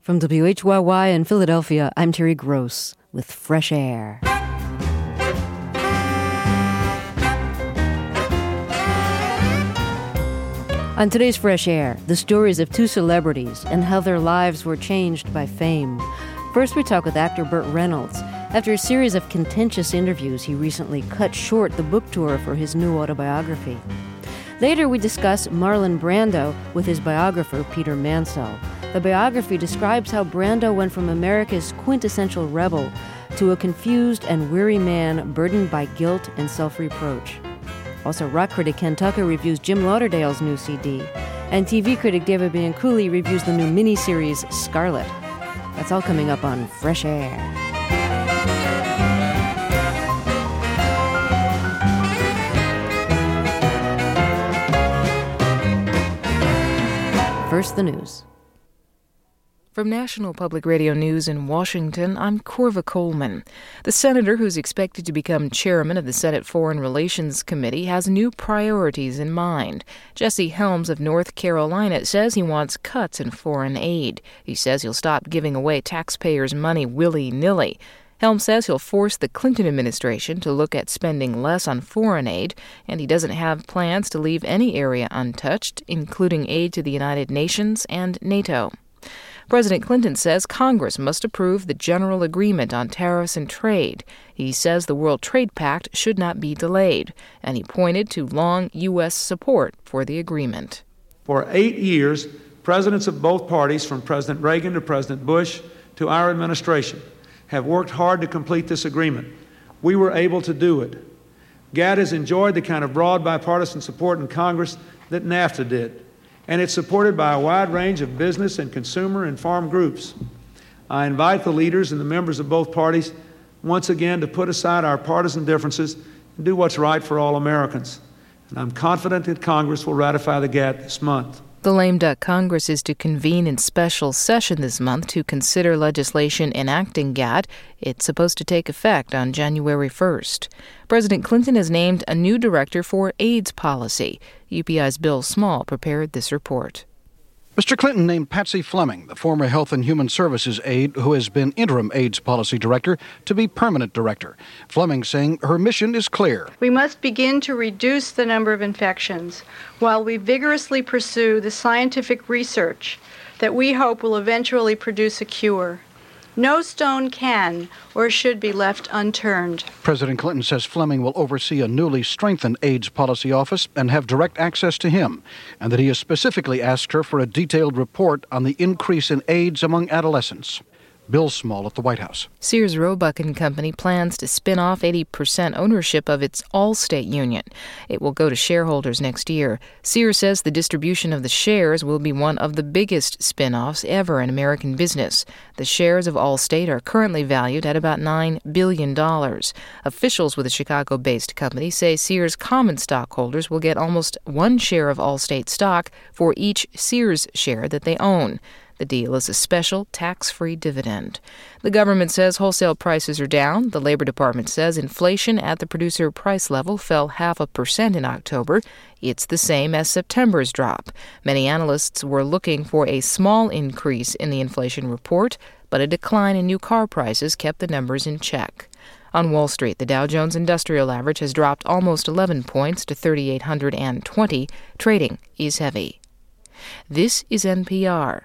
From WHYY in Philadelphia, I'm Terry Gross with Fresh Air. On today's Fresh Air, the stories of two celebrities and how their lives were changed by fame. First, we talk with actor Burt Reynolds. After a series of contentious interviews, he recently cut short the book tour for his new autobiography. Later, we discuss Marlon Brando with his biographer, Peter Mansell. The biography describes how Brando went from America's quintessential rebel to a confused and weary man burdened by guilt and self-reproach. Also, rock critic Ken Tucker reviews Jim Lauderdale's new CD, and TV critic David Bianculli reviews the new miniseries Scarlet. That's all coming up on Fresh Air. First, the news. From National Public Radio News in Washington, I'm Corva Coleman. The senator who's expected to become chairman of the Senate Foreign Relations Committee has new priorities in mind. Jesse Helms of North Carolina says he wants cuts in foreign aid. He says he'll stop giving away taxpayers' money willy-nilly. Helms says he'll force the Clinton administration to look at spending less on foreign aid, and he doesn't have plans to leave any area untouched, including aid to the United Nations and NATO. President Clinton says Congress must approve the General Agreement on Tariffs and Trade. He says the World Trade Pact should not be delayed, and he pointed to long U.S. support for the agreement. For 8 years, presidents of both parties, from President Reagan to President Bush to our administration, have worked hard to complete this agreement. We were able to do it. GATT has enjoyed the kind of broad bipartisan support in Congress that NAFTA did, and it's supported by a wide range of business and consumer and farm groups. I invite the leaders and the members of both parties once again to put aside our partisan differences and do what's right for all Americans. And I'm confident that Congress will ratify the GATT this month. The lame duck Congress is to convene in special session this month to consider legislation enacting GATT. It's supposed to take effect on January 1st. President Clinton has named a new director for AIDS policy. UPI's Bill Small prepared this report. Mr. Clinton named Patsy Fleming, the former Health and Human Services aide who has been interim AIDS policy director, to be permanent director. Fleming saying her mission is clear. We must begin to reduce the number of infections while we vigorously pursue the scientific research that we hope will eventually produce a cure. No stone can or should be left unturned. President Clinton says Fleming will oversee a newly strengthened AIDS policy office and have direct access to him, and that he has specifically asked her for a detailed report on the increase in AIDS among adolescents. Bill Small at the White House. Sears Roebuck & Company plans to spin off 80% ownership of its Allstate union. It will go to shareholders next year. Sears says the distribution of the shares will be one of the biggest spin-offs ever in American business. The shares of Allstate are currently valued at about $9 billion. Officials with the Chicago-based company say Sears common stockholders will get almost 1 share of Allstate stock for each Sears share that they own. The deal is a special tax-free dividend. The government says wholesale prices are down. The Labor Department says inflation at the producer price level fell 0.5% in October. It's the same as September's drop. Many analysts were looking for a small increase in the inflation report, but a decline in new car prices kept the numbers in check. On Wall Street, the Dow Jones Industrial Average has dropped almost 11 points to 3,820. Trading is heavy. This is NPR.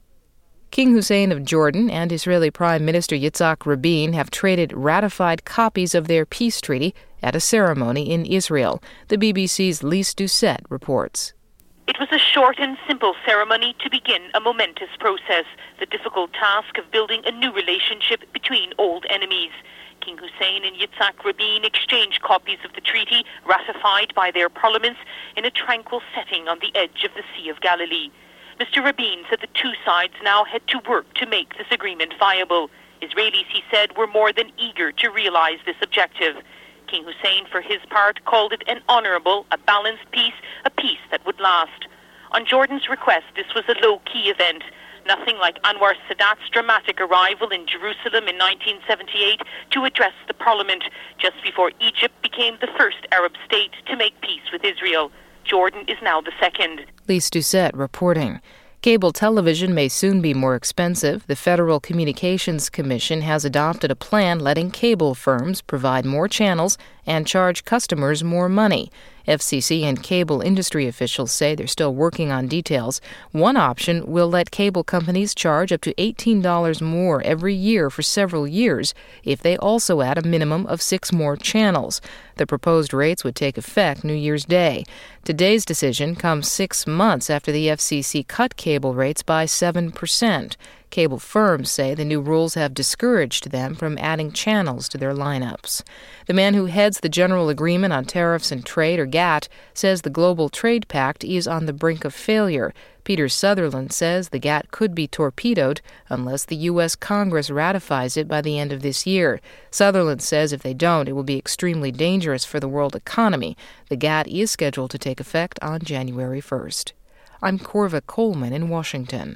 King Hussein of Jordan and Israeli Prime Minister Yitzhak Rabin have traded ratified copies of their peace treaty at a ceremony in Israel. The BBC's Lise Doucette reports. It was a short and simple ceremony to begin a momentous process, the difficult task of building a new relationship between old enemies. King Hussein and Yitzhak Rabin exchanged copies of the treaty ratified by their parliaments in a tranquil setting on the edge of the Sea of Galilee. Mr. Rabin said the two sides now had to work to make this agreement viable. Israelis, he said, were more than eager to realize this objective. King Hussein, for his part, called it an honorable, a balanced peace, a peace that would last. On Jordan's request, this was a low-key event. Nothing like Anwar Sadat's dramatic arrival in Jerusalem in 1978 to address the parliament, just before Egypt became the first Arab state to make peace with Israel. Jordan is now the second. Lise Doucette reporting. Cable television may soon be more expensive. The Federal Communications Commission has adopted a plan letting cable firms provide more channels and charge customers more money. FCC and cable industry officials say they're still working on details. One option will let cable companies charge up to $18 more every year for several years if they also add a minimum of 6 more channels. The proposed rates would take effect New Year's Day. Today's decision comes 6 months after the FCC cut cable rates by 7%. Cable firms say the new rules have discouraged them from adding channels to their lineups. The man who heads the General Agreement on Tariffs and Trade, or GATT, says the Global Trade Pact is on the brink of failure. Peter Sutherland says the GATT could be torpedoed unless the U.S. Congress ratifies it by the end of this year. Sutherland says if they don't, it will be extremely dangerous for the world economy. The GATT is scheduled to take effect on January 1st. I'm Corva Coleman in Washington.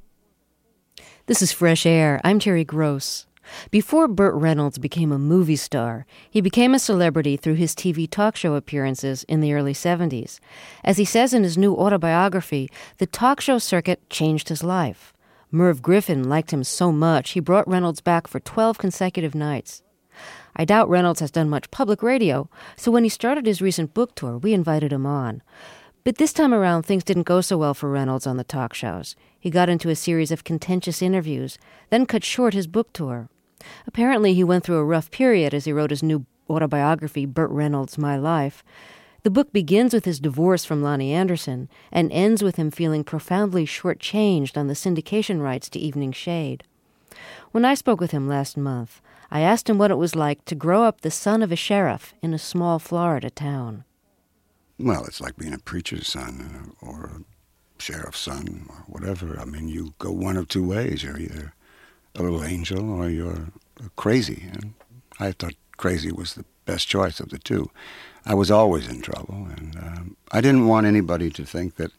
This is Fresh Air. I'm Terry Gross. Before Burt Reynolds became a movie star, he became a celebrity through his TV talk show appearances in the early 70s. As he says in his new autobiography, the talk show circuit changed his life. Merv Griffin liked him so much, he brought Reynolds back for 12 consecutive nights. I doubt Reynolds has done much public radio, so when he started his recent book tour, we invited him on. But this time around, things didn't go so well for Reynolds on the talk shows. He got into a series of contentious interviews, then cut short his book tour. Apparently, he went through a rough period as he wrote his new autobiography, Burt Reynolds, My Life. The book begins with his divorce from Lonnie Anderson and ends with him feeling profoundly shortchanged on the syndication rights to Evening Shade. When I spoke with him last month, I asked him what it was like to grow up the son of a sheriff in a small Florida town. Well, it's like being a preacher's son or a sheriff's son or whatever. I mean, you go one of two ways. You're either a little angel or you're crazy. And I thought crazy was the best choice of the two. I was always in trouble, and I didn't want anybody to think that,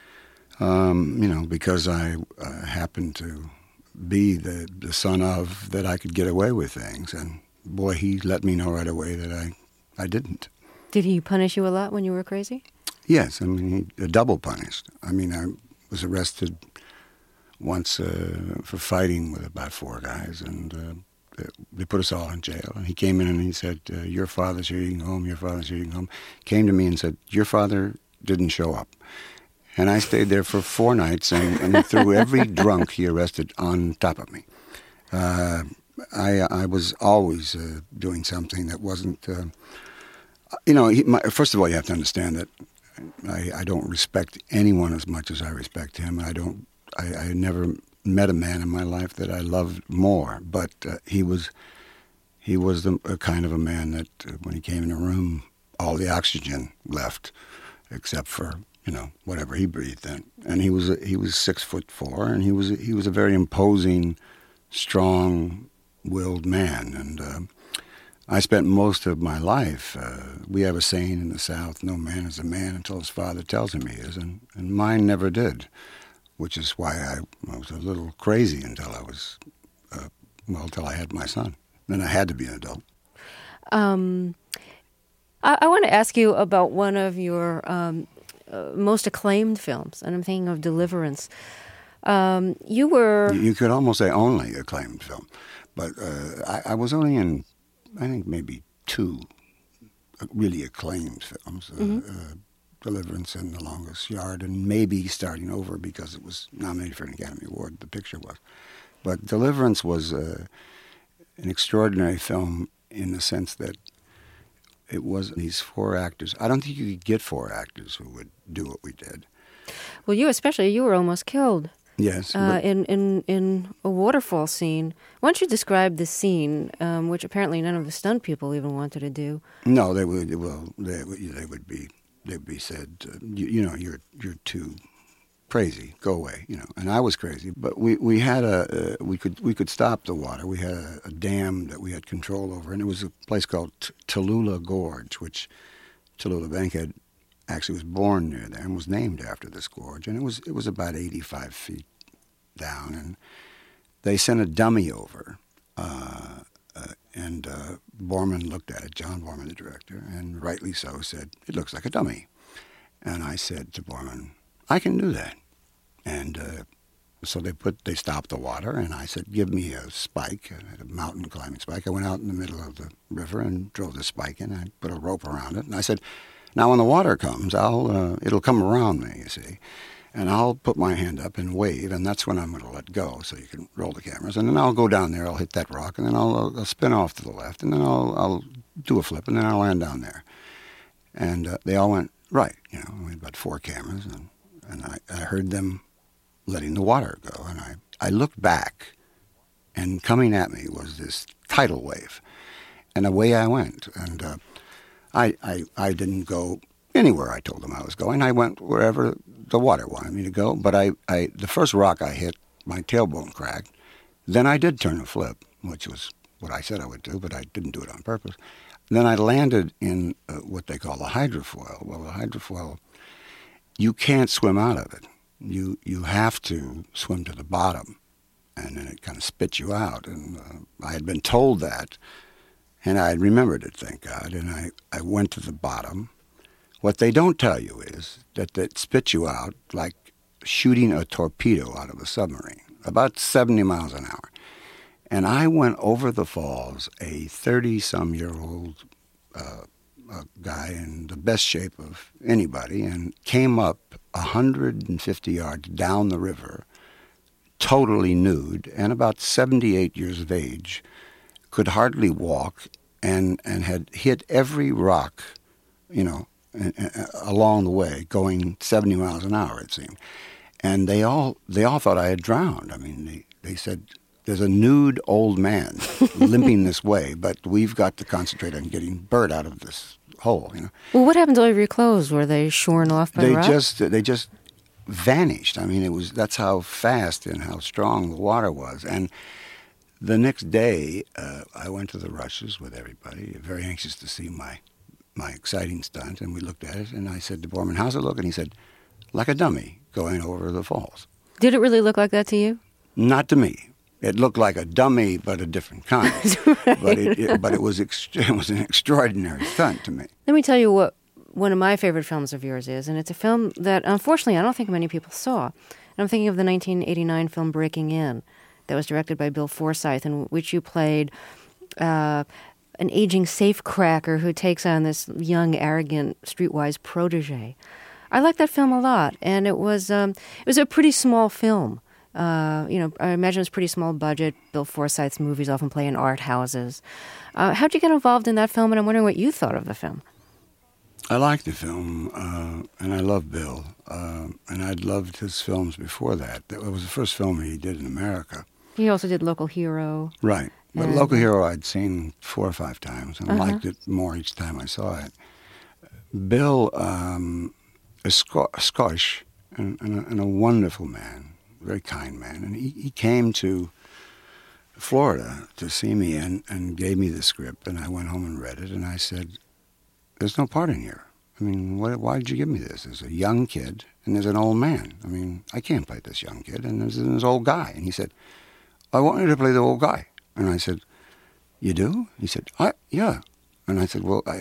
because I happened to be the son of, that I could get away with things. And boy, he let me know right away that I didn't. Did he punish you a lot when you were crazy? Yes, I mean, he double punished. I mean, I was arrested once for fighting with about 4 guys, and they put us all in jail. And he came in and he said, your father's here, you can go home, your father's here, you can go home. Came to me and said, your father didn't show up. And I stayed there for 4 nights, and he threw every drunk he arrested on top of me. I was always doing something that wasn't... first of all, you have to understand that I don't respect anyone as much as I respect him. I never met a man in my life that I loved more. But he was the kind of a man that when he came in a room, all the oxygen left, except for whatever he breathed in. And he was 6'4", and he was a very imposing, strong-willed man. And I spent most of my life, we have a saying in the South, no man is a man until his father tells him he is, and mine never did, which is why I was a little crazy until I was, until I had my son. Then I had to be an adult. I want to ask you about one of your most acclaimed films, and I'm thinking of Deliverance. You could almost say only acclaimed film, but I was only in, I think, maybe 2 really acclaimed films, Deliverance and The Longest Yard, and maybe Starting Over because it was nominated for an Academy Award, the picture was. But Deliverance was an extraordinary film in the sense that it was these 4 actors. I don't think you could get 4 actors who would do what we did. Well, you were almost killed. Yes. In a waterfall scene. Why don't you describe the scene, which apparently none of the stunt people even wanted to do? No, they would. Well, they would be. They'd be said, you're too crazy. Go away. And I was crazy. But we had we could stop the water. We had a dam that we had control over, and it was a place called Tallulah Gorge, which Tallulah Bankhead actually was born near there and was named after this gorge. And it was about 85 feet down. And they sent a dummy over. And Borman looked at it, John Borman, the director, and rightly so said, it looks like a dummy. And I said to Borman, I can do that. And so they stopped the water, and I said, give me a spike, a mountain climbing spike. I went out in the middle of the river and drove the spike in. I put a rope around it, and I said, now when the water comes, it'll come around me, you see, and I'll put my hand up and wave, and that's when I'm going to let go, so you can roll the cameras. And then I'll go down there, I'll hit that rock, and then I'll spin off to the left, and then I'll do a flip, and then I'll land down there. And they all went, right, we had about 4 cameras, and I heard them letting the water go. And I looked back, and coming at me was this tidal wave. And away I went. And I didn't go anywhere I told them I was going. I went wherever the water wanted me to go. But the first rock I hit, my tailbone cracked. Then I did turn a flip, which was what I said I would do, but I didn't do it on purpose. Then I landed in what they call a hydrofoil. Well, the hydrofoil, you can't swim out of it. You have to swim to the bottom, and then it kind of spits you out. And I had been told that, and I had remembered it, thank God, and I went to the bottom. What they don't tell you is that it spits you out like shooting a torpedo out of a submarine, about 70 miles an hour. And I went over the falls, a 30-some-year-old guy in the best shape of anybody, and came up 150 yards down the river, totally nude, and about 78 years of age, could hardly walk, and had hit every rock, along the way, going 70 miles an hour, it seemed. And they all thought I had drowned. I mean, they said, there's a nude old man limping this way, but we've got to concentrate on getting Bert out of this hole, Well, what happened to all of your clothes? Were they shorn off by the rock? They just vanished. I mean, that's how fast and how strong the water was. And the next day, I went to the rushes with everybody, very anxious to see my exciting stunt, and we looked at it, and I said to Borman, how's it look? And he said, like a dummy going over the falls. Did it really look like that to you? Not to me. It looked like a dummy, but a different kind. Right. But it was an extraordinary stunt to me. Let me tell you what one of my favorite films of yours is, and it's a film that, unfortunately, I don't think many people saw. And I'm thinking of the 1989 film Breaking In, that was directed by Bill Forsyth, in which you played an aging safecracker who takes on this young, arrogant, streetwise protege. I like that film a lot, and it was a pretty small film. I imagine it's pretty small budget. Bill Forsyth's movies often play in art houses. How'd you get involved in that film? And I'm wondering what you thought of the film. I liked the film, and I love Bill. And I'd loved his films before that. That was the first film he did in America. He also did Local Hero. Right. But Local Hero I'd seen 4 or 5 times, and liked it more each time I saw it. Bill is Scottish and a wonderful man. Very kind man, and he came to Florida to see me and gave me the script, and I went home and read it, and I said, there's no part in here. I mean, why did you give me this? There's a young kid, and there's an old man. I mean, I can't play this young kid, and there's this old guy. And he said, I want you to play the old guy. And I said, you do? He said, yeah. And I said, well,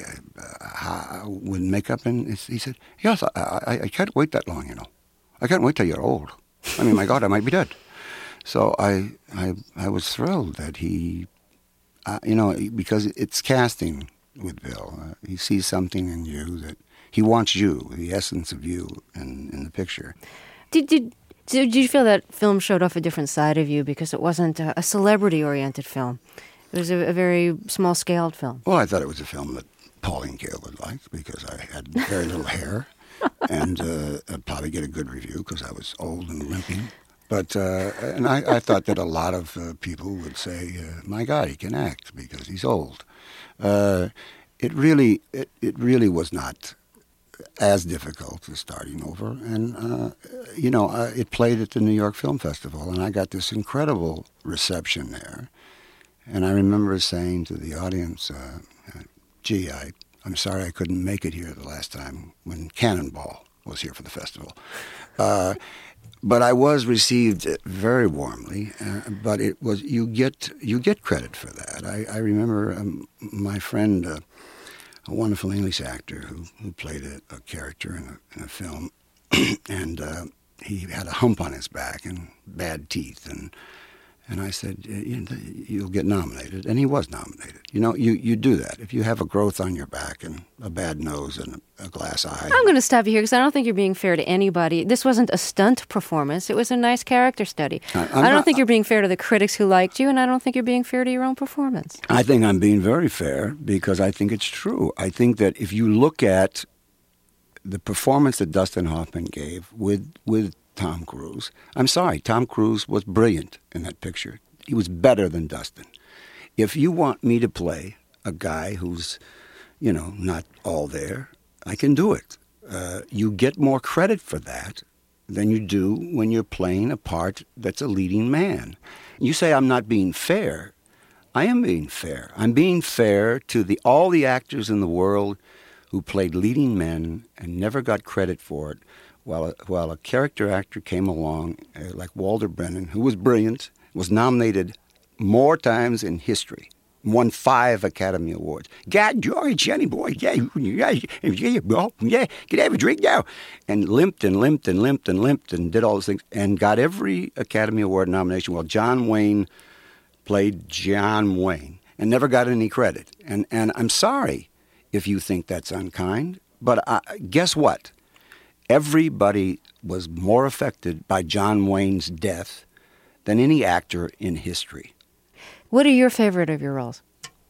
with makeup, and he said, yes, I can't wait that long, I can't wait till you're old. I mean, my God, I might be dead. So I was thrilled that he, because it's casting with Bill. He sees something in you that he wants you, the essence of you in the picture. Did you feel that film showed off a different side of you because it wasn't a celebrity-oriented film? It was a very small-scaled film. Well, I thought it was a film that Pauline Kael would like because I had very little hair. And I'd probably get a good review because I was old and limping. But and I thought that a lot of people would say, "My God, he can act because he's old." It really was not as difficult as starting over. And it played at the New York Film Festival, and I got this incredible reception there. And I remember saying to the audience, "Gee, I'm sorry I couldn't make it here the last time when Cannonball was here for the festival." But I was received very warmly. But it was you get credit for that. I remember my friend, a wonderful English actor who played a character in a film, and he had a hump on his back and bad teeth, and I said, you'll get nominated, and he was nominated. You do that. If you have a growth on your back and a bad nose and a glass eye. I'm going to stop you here because I don't think you're being fair to anybody. This wasn't a stunt performance. It was a nice character study. I don't think you're being fair to the critics who liked you, and I don't think you're being fair to your own performance. I think I'm being very fair because I think it's true. I think that if you look at the performance that Dustin Hoffman gave with Tom Cruise. I'm sorry, Tom Cruise was brilliant in that picture. He was better than Dustin. If you want me to play a guy who's, not all there, I can do it. You get more credit for that than you do when you're playing a part that's a leading man. You say I'm not being fair. I am being fair. I'm being fair to all the actors in the world who played leading men and never got credit for it, while a character actor came along, like Walter Brennan, who was brilliant, was nominated more times in history, won 5 Academy Awards. God, George, Jenny boy, yeah, can I have a drink now? And limped and did all those things and got every Academy Award nomination while John Wayne played John Wayne and never got any credit. And I'm sorry if you think that's unkind, but guess what? Everybody was more affected by John Wayne's death than any actor in history. What are your favorite of your roles?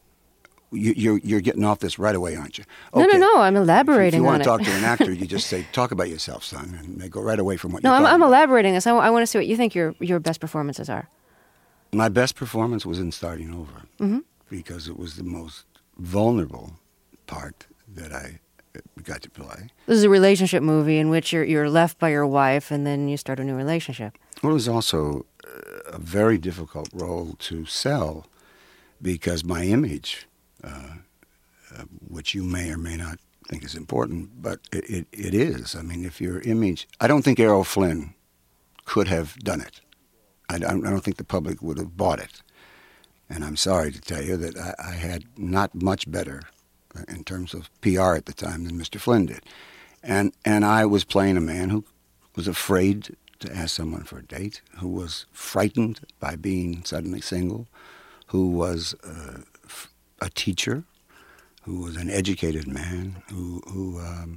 You're getting off this right away, aren't you? Okay. No, I'm elaborating on it. If you want to talk to an actor, you just say, talk about yourself, son, and they go right away from what you're talking about. No, I'm elaborating this. I want to see what you think your best performances are. My best performance was in Starting Over, because it was the most vulnerable part that I got to play. This is a relationship movie in which you're left by your wife and then you start a new relationship. Well, it was also a very difficult role to sell because my image, which you may or may not think is important, but it is. I mean, if your image... I don't think Errol Flynn could have done it. I don't think the public would have bought it. And I'm sorry to tell you that I had not much better in terms of PR at the time than Mr. Flynn did. And I was playing a man who was afraid to ask someone for a date, who was frightened by being suddenly single, who was a teacher, who was an educated man, who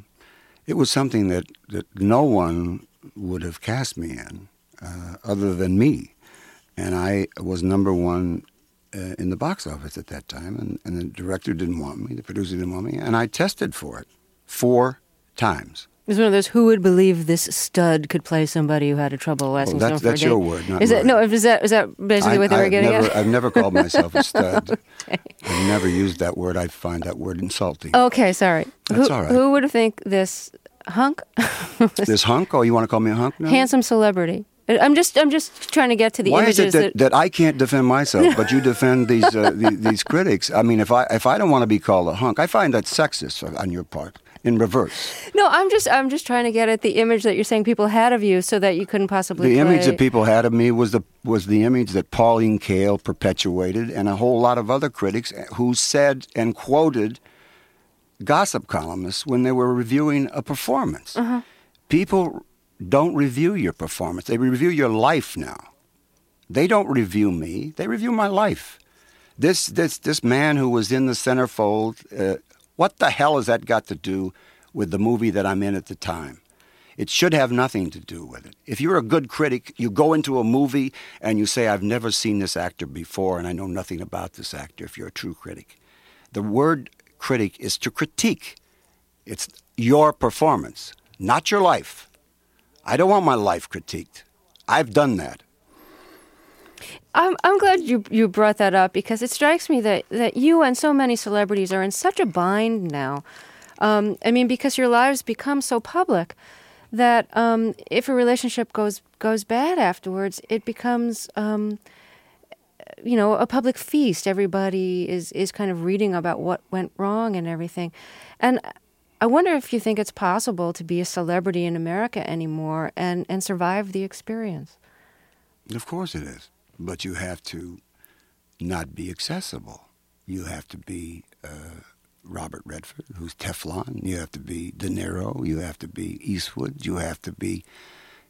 it was something that no one would have cast me in other than me. And I was number one in the box office at that time, and the director didn't want me, the producer didn't want me, and I tested for it 4 times. It was one of those, who would believe this stud could play somebody who had a trouble asking someone for a date? That's your word, not mine. Is that basically what they were getting at? I've never called myself a stud. Okay. I've never used that word. I find that word insulting. Okay, sorry. That's all right. Who would think this hunk? This hunk? Oh, you want to call me a hunk now? Handsome celebrity. I'm just trying to get to the images. Why is it that I can't defend myself, but you defend these critics? I mean, if I don't want to be called a hunk, I find that sexist on your part. In reverse. No, I'm just trying to get at the image that you're saying people had of you, so that you couldn't possibly. The image that people had of me was the image that Pauline Kael perpetuated, and a whole lot of other critics who said and quoted gossip columnists when they were reviewing a performance. Uh-huh. People don't review your performance; they review your life now. They don't review me; they review my life. This man who was in the centerfold. What the hell has that got to do with the movie that I'm in at the time? It should have nothing to do with it. If you're a good critic, you go into a movie and you say, I've never seen this actor before and I know nothing about this actor, if you're a true critic. The word critic is to critique. It's your performance, not your life. I don't want my life critiqued. I've done that. I'm glad you brought that up, because it strikes me that you and so many celebrities are in such a bind now. I mean, because your lives become so public that if a relationship goes bad afterwards, it becomes a public feast. Everybody is kind of reading about what went wrong and everything. And I wonder if you think it's possible to be a celebrity in America anymore and survive the experience. Of course it is. But you have to not be accessible. You have to be Robert Redford, who's Teflon. You have to be De Niro. You have to be Eastwood. You have to be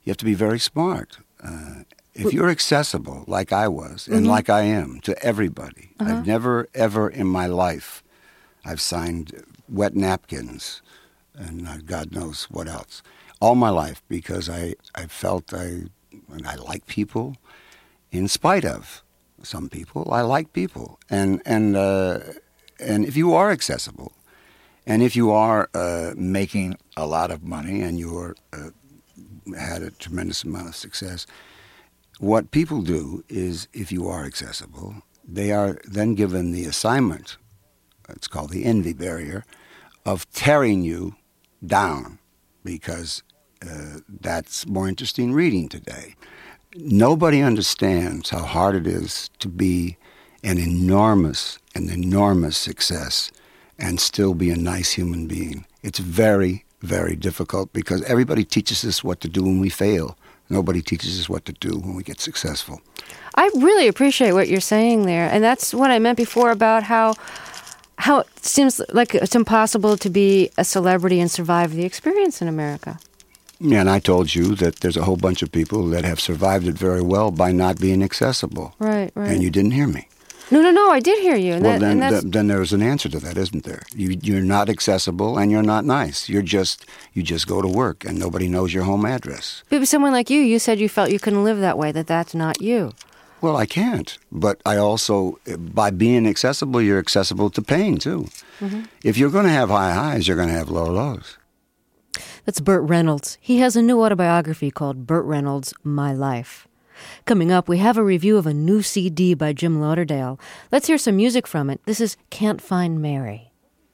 You have to be very smart. If you're accessible, like I was, and like I am, to everybody, I've never, ever in my life, I've signed wet napkins and God knows what else, all my life, because I felt I like people in spite of some people. I like people. And if you are accessible, and if you are making a lot of money and you're had a tremendous amount of success, what people do is, if you are accessible, they are then given the assignment, it's called the envy barrier, of tearing you down, because that's more interesting reading today. Nobody understands how hard it is to be an enormous success and still be a nice human being. It's very, very difficult, because everybody teaches us what to do when we fail. Nobody teaches us what to do when we get successful. I really appreciate what you're saying there. And that's what I meant before about how it seems like it's impossible to be a celebrity and survive the experience in America. Yeah, and I told you that there's a whole bunch of people that have survived it very well by not being accessible. Right. And you didn't hear me. No, I did hear you. And well, then there's an answer to that, isn't there? You're not accessible and you're not nice. You just go to work and nobody knows your home address. But someone like you said you felt you couldn't live that way, that's not you. Well, I can't. But I also, by being accessible, you're accessible to pain, too. Mm-hmm. If you're going to have high highs, you're going to have low lows. That's Burt Reynolds. He has a new autobiography called Burt Reynolds, My Life. Coming up, we have a review of a new CD by Jim Lauderdale. Let's hear some music from it. This is Can't Find Mary.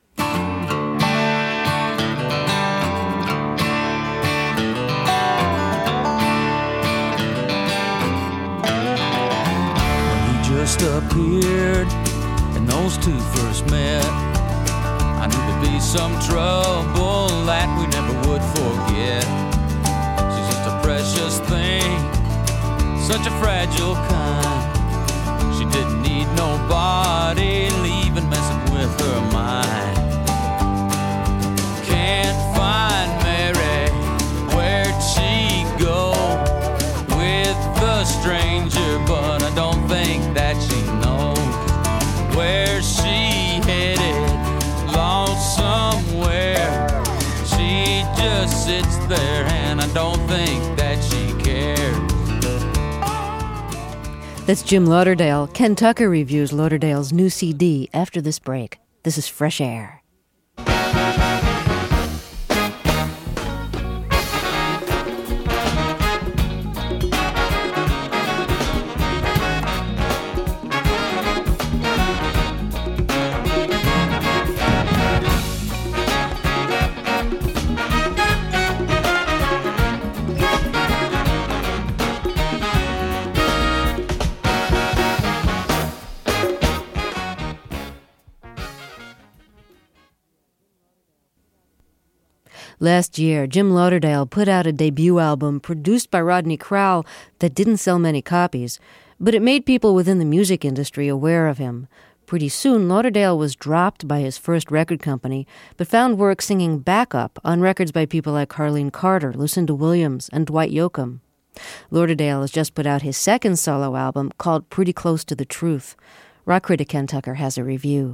When he just appeared and those two first met, I knew there'd be some trouble that we never would forget. She's just a precious thing, such a fragile kind. She didn't need nobody leaving, messing with her mind. Can't find Mary, where'd she go with the stranger, but I don't think that she knows where she headed, lost somewhere. She just sits there and I don't think that she cares. That's Jim Lauderdale. Ken Tucker reviews Lauderdale's new CD after this break. This is Fresh Air. Last year, Jim Lauderdale put out a debut album produced by Rodney Crowell that didn't sell many copies, but it made people within the music industry aware of him. Pretty soon, Lauderdale was dropped by his first record company, but found work singing backup on records by people like Harleen Carter, Lucinda Williams, and Dwight Yoakam. Lauderdale has just put out his second solo album called Pretty Close to the Truth. Rock critic Ken Tucker has a review.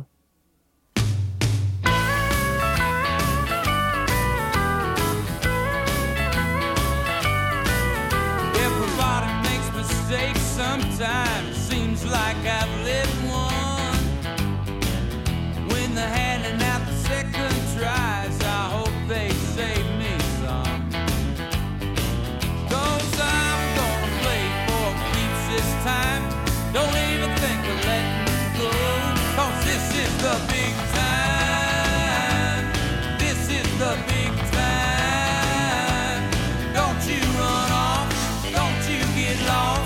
Sometimes it seems like I've lived one. When they're handing out the second tries, I hope they save me some. 'Cause I'm gonna play for keeps this time. Don't even think of letting go. 'Cause this is the big time. This is the big time. Don't you run off. Don't you get lost.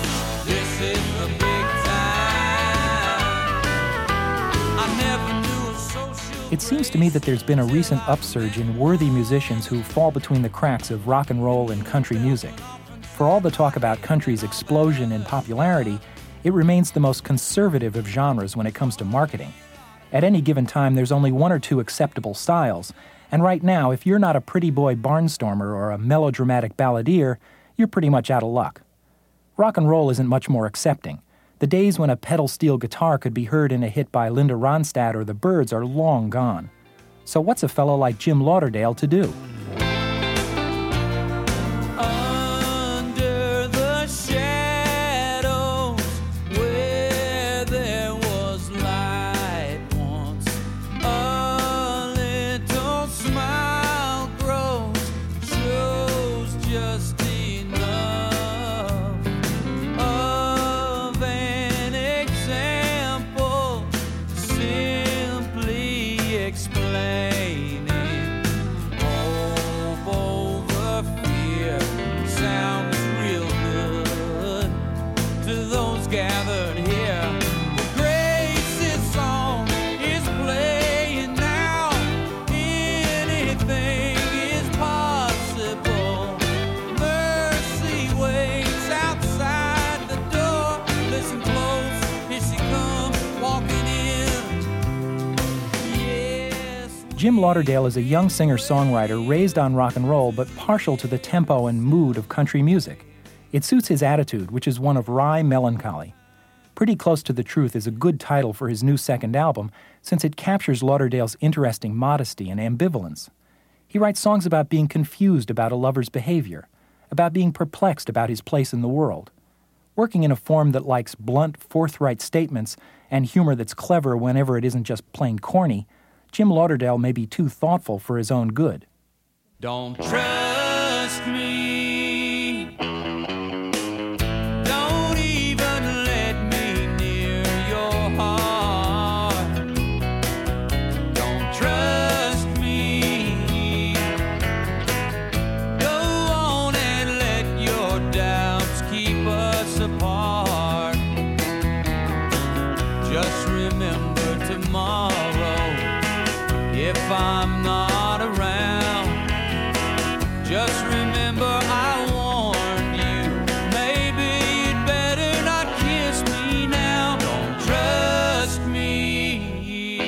It seems to me that there's been a recent upsurge in worthy musicians who fall between the cracks of rock and roll and country music. For all the talk about country's explosion in popularity, it remains the most conservative of genres when it comes to marketing. At any given time, there's only one or two acceptable styles, and right now, if you're not a pretty boy barnstormer or a melodramatic balladeer, you're pretty much out of luck. Rock and roll isn't much more accepting. The days when a pedal steel guitar could be heard in a hit by Linda Ronstadt or the Byrds are long gone. So what's a fellow like Jim Lauderdale to do? Under the shadows where there was light once, a little smile grows, shows just enough of an example, simply explaining hope over fear sounds real good to those gathered here. The Grace's song is playing now. Anything is possible. Mercy waits outside the door. Listen close, here she comes walking in. Yes. Jim Lauderdale is a young singer-songwriter raised on rock and roll but partial to the tempo and mood of country music. It suits his attitude, which is one of wry melancholy. Pretty Close to the Truth is a good title for his new second album since it captures Lauderdale's interesting modesty and ambivalence. He writes songs about being confused about a lover's behavior, about being perplexed about his place in the world. Working in a form that likes blunt, forthright statements and humor that's clever whenever it isn't just plain corny, Jim Lauderdale may be too thoughtful for his own good. Don't trust me. Don't even let me near your heart. Don't trust me. Go on and let your doubts keep us apart. Just remember tomorrow. If I'm not around, just remember I warned you. Maybe you'd better not kiss me now. Don't trust me.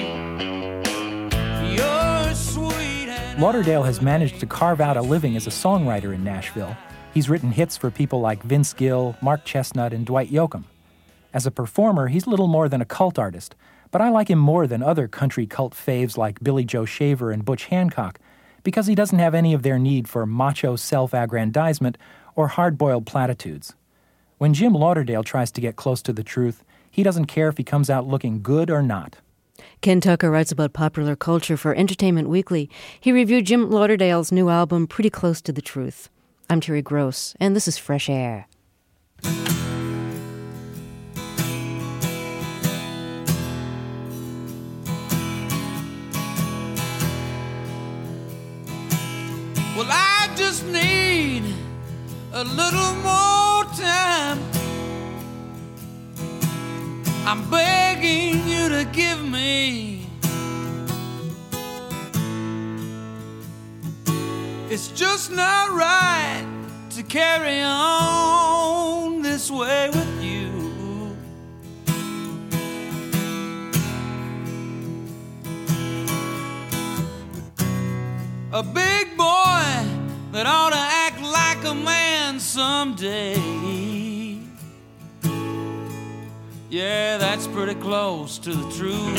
You're sweet and Lauderdale has managed to carve out a living as a songwriter in Nashville. He's written hits for people like Vince Gill, Mark Chestnut, and Dwight Yoakam. As a performer, he's little more than a cult artist, but I like him more than other country cult faves like Billy Joe Shaver and Butch Hancock because he doesn't have any of their need for macho self-aggrandizement or hard-boiled platitudes. When Jim Lauderdale tries to get close to the truth, he doesn't care if he comes out looking good or not. Ken Tucker writes about popular culture for Entertainment Weekly. He reviewed Jim Lauderdale's new album, Pretty Close to the Truth. I'm Terry Gross, and this is Fresh Air. well, I just need a little more time. I'm begging you to give me. It's just not right to carry on this way with you. A big boy that ought to act like a man someday. Yeah, that's pretty close to the truth.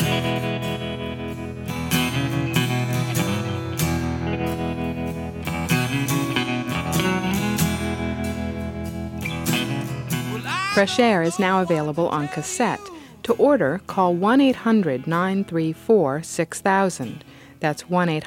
Fresh Air is now available on cassette. To order, call 1-800-934-6000. That's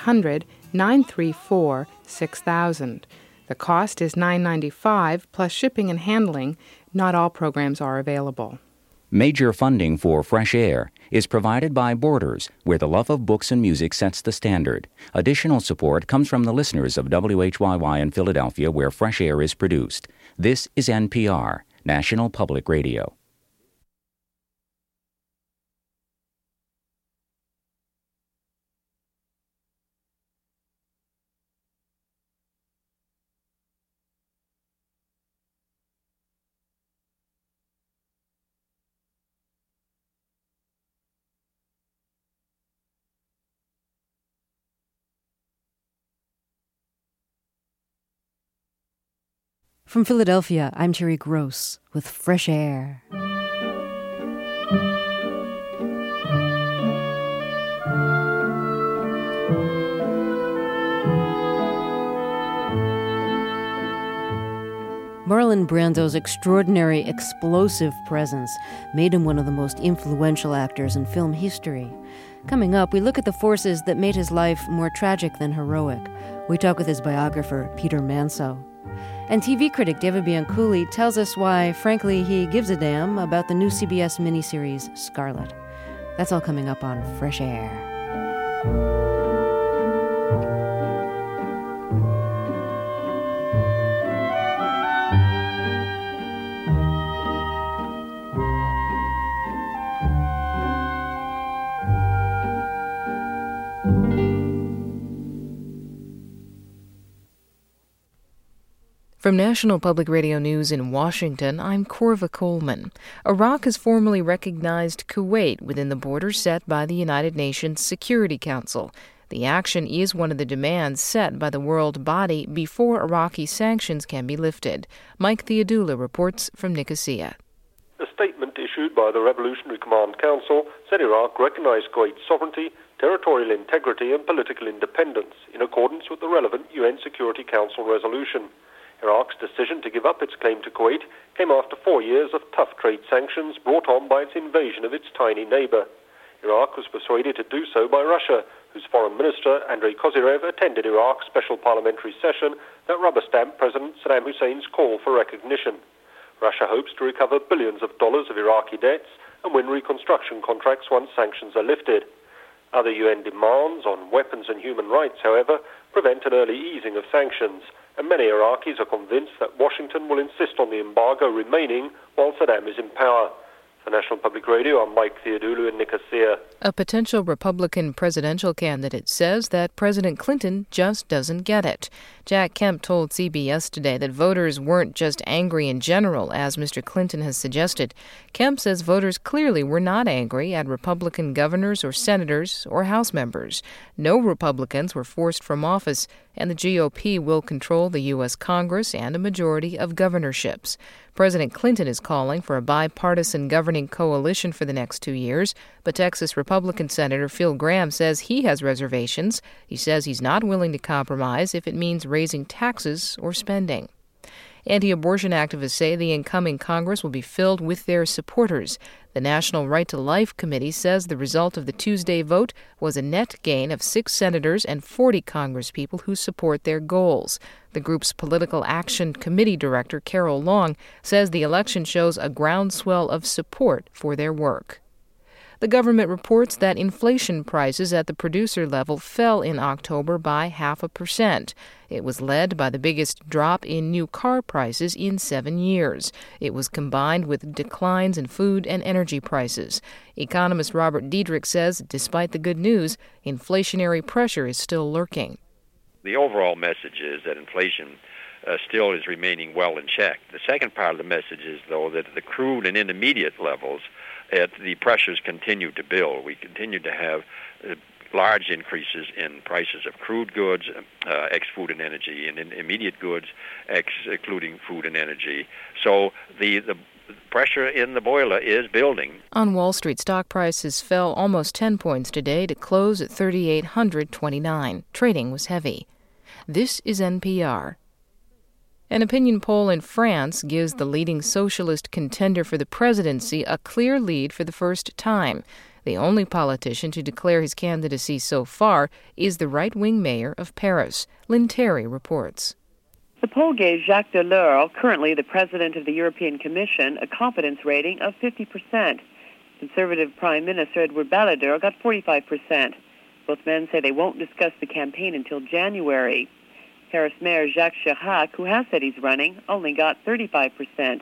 1-800-934-6000. The cost is $9.95 plus shipping and handling. Not all programs are available. Major funding for Fresh Air is provided by Borders, where the love of books and music sets the standard. Additional support comes from the listeners of WHYY in Philadelphia, where Fresh Air is produced. This is NPR, National Public Radio. From Philadelphia, I'm Terry Gross with Fresh Air. Marlon Brando's extraordinary, explosive presence made him one of the most influential actors in film history. Coming up, we look at the forces that made his life more tragic than heroic. We talk with his biographer, Peter Manso. And TV critic David Bianculli tells us why, frankly, he gives a damn about the new CBS miniseries, Scarlet. That's all coming up on Fresh Air. From National Public Radio News in Washington, I'm Corva Coleman. Iraq has formally recognized Kuwait within the border set by the United Nations Security Council. The action is one of the demands set by the world body before Iraqi sanctions can be lifted. Mike Theodula reports from Nicosia. A statement issued by the Revolutionary Command Council said Iraq recognized Kuwait's sovereignty, territorial integrity and political independence in accordance with the relevant UN Security Council resolution. Iraq's decision to give up its claim to Kuwait came after 4 years of tough trade sanctions brought on by its invasion of its tiny neighbor. Iraq was persuaded to do so by Russia, whose foreign minister, Andrei Kozyrev, attended Iraq's special parliamentary session that rubber-stamped President Saddam Hussein's call for recognition. Russia hopes to recover billions of dollars of Iraqi debts and win reconstruction contracts once sanctions are lifted. Other UN demands on weapons and human rights, however, prevent an early easing of sanctions, and many Iraqis are convinced that Washington will insist on the embargo remaining while Saddam is in power. For National Public Radio, I'm Mike Theodulu in Nicosia. A potential Republican presidential candidate says that President Clinton just doesn't get it. Jack Kemp told CBS today that voters weren't just angry in general, as Mr. Clinton has suggested. Kemp says voters clearly were not angry at Republican governors or senators or House members. No Republicans were forced from office, and the GOP will control the U.S. Congress and a majority of governorships. President Clinton is calling for a bipartisan governing coalition for the next 2 years, but Texas Republican Senator Phil Gramm says he has reservations. He says he's not willing to compromise if it means raising taxes or spending. Anti-abortion activists say the incoming Congress will be filled with their supporters. The National Right to Life Committee says the result of the Tuesday vote was a net gain of 6 senators and 40 congresspeople who support their goals. The group's Political Action Committee Director, Carol Long, says the election shows a groundswell of support for their work. The government reports that inflation prices at the producer level fell in October by 0.5%. It was led by the biggest drop in new car prices in 7 years. It was combined with declines in food and energy prices. Economist Robert Diedrich says, despite the good news, inflationary pressure is still lurking. The overall message is that inflation still is remaining well in check. The second part of the message is, though, that at the crude and intermediate levels, the pressures continue to build. We continue to have large increases in prices of crude goods, ex-food and energy, and in immediate goods, excluding food and energy. So the pressure in the boiler is building. On Wall Street, stock prices fell almost 10 points today to close at 3,829. Trading was heavy. This is NPR. An opinion poll in France gives the leading socialist contender for the presidency a clear lead for the first time. The only politician to declare his candidacy so far is the right-wing mayor of Paris. Lynn Terry reports. The poll gave Jacques Delors, currently the president of the European Commission, a confidence rating of 50%. Conservative Prime Minister Edouard Balladur got 45%. Both men say they won't discuss the campaign until January. Paris Mayor Jacques Chirac, who has said he's running, only got 35%.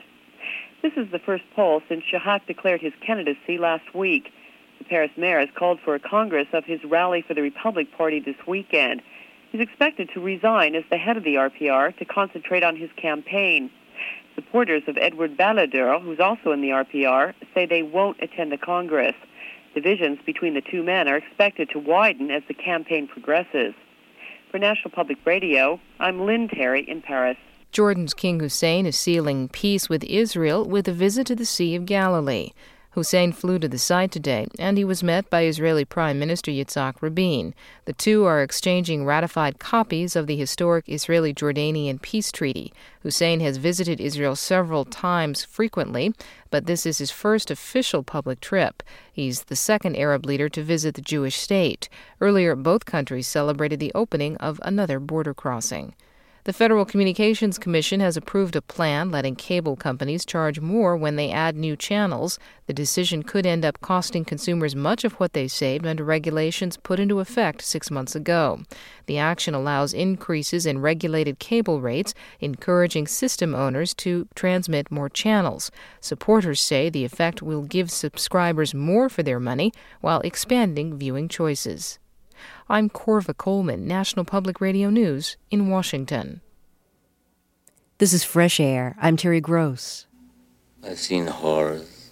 This is the first poll since Chirac declared his candidacy last week. The Paris mayor has called for a congress of his Rally for the Republic party this weekend. He's expected to resign as the head of the RPR to concentrate on his campaign. Supporters of Edouard Balladur, who's also in the RPR, say they won't attend the Congress. Divisions between the two men are expected to widen as the campaign progresses. For National Public Radio, I'm Lynn Terry in Paris. Jordan's King Hussein is sealing peace with Israel with a visit to the Sea of Galilee. Hussein flew to the site today, and he was met by Israeli Prime Minister Yitzhak Rabin. The two are exchanging ratified copies of the historic Israeli-Jordanian peace treaty. Hussein has visited Israel several times frequently, but this is his first official public trip. He's the second Arab leader to visit the Jewish state. Earlier, both countries celebrated the opening of another border crossing. The Federal Communications Commission has approved a plan letting cable companies charge more when they add new channels. The decision could end up costing consumers much of what they saved under regulations put into effect 6 months ago. The action allows increases in regulated cable rates, encouraging system owners to transmit more channels. Supporters say the effect will give subscribers more for their money while expanding viewing choices. I'm Corva Coleman, National Public Radio News in Washington. This is Fresh Air. I'm Terry Gross. I've seen horrors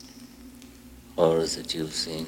that you've seen.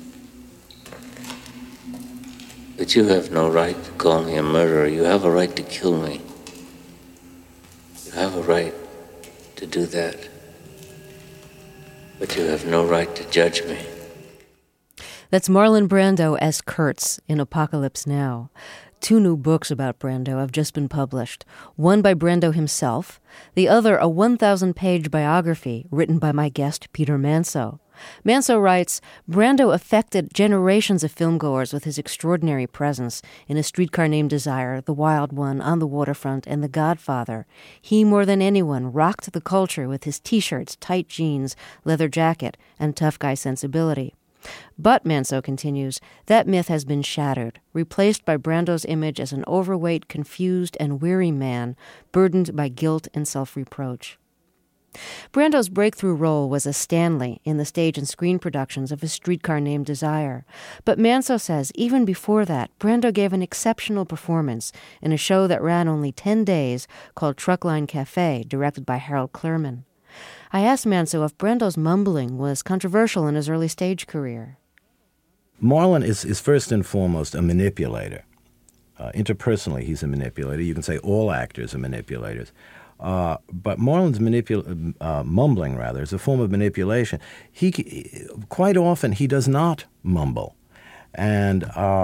But you have no right to call me a murderer. You have a right to kill me. You have a right to do that. But you have no right to judge me. That's Marlon Brando as Kurtz in Apocalypse Now. 2 new books about Brando have just been published. One by Brando himself, the other a 1,000-page biography written by my guest, Peter Manso. Manso writes, Brando affected generations of filmgoers with his extraordinary presence in A Streetcar Named Desire, The Wild One, On the Waterfront, and The Godfather. He, more than anyone, rocked the culture with his T-shirts, tight jeans, leather jacket, and tough guy sensibility. But, Manso continues, that myth has been shattered, replaced by Brando's image as an overweight, confused, and weary man, burdened by guilt and self-reproach. Brando's breakthrough role was as Stanley in the stage and screen productions of A Streetcar Named Desire. But Manso says even before that, Brando gave an exceptional performance in a show that ran only 10 days called Truckline Cafe, directed by Harold Clurman. I asked Manso if Brando's mumbling was controversial in his early stage career. Marlon is first and foremost a manipulator. Interpersonally, he's a manipulator. You can say all actors are manipulators. But Marlon's mumbling, is a form of manipulation. Quite often, he does not mumble. And